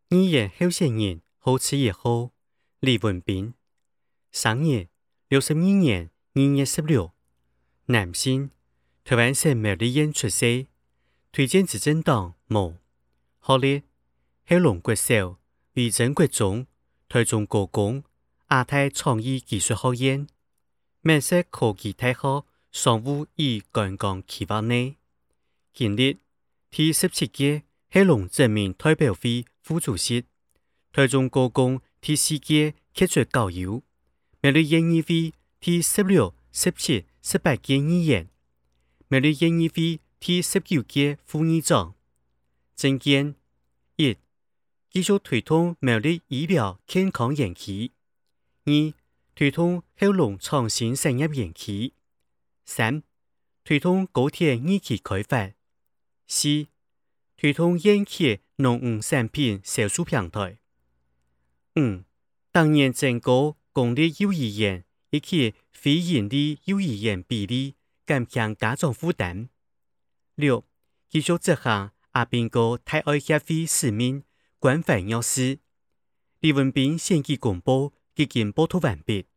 语言候选人好吃也好，李文斌，生日62年2月16，男性，台湾省苗栗县出世，推荐执政党无，学历，黑龙国小、维珍国中、台中高工、亚太创意技术学院、美式科技大学商务与观光企划内，经历第17届黑龙人民代表会副主席，台中高工第4屆傑出校友，苗栗縣議會第16、17、18屆議員，苗栗縣議會第19屆副議長。政見1. 繼續推動苗栗醫療健康園區 2. 推動後龍創新產業園區 3. 推動高鐵二期開發 4. 推動園區農漁產品銷售平台 5. 當年增高公立幼兒園以及非營利幼兒園比例，減輕家長負擔 6. 繼續執行阿兵哥泰愛協會使命，關懷弱勢。李文斌選舉公報已經報導完畢。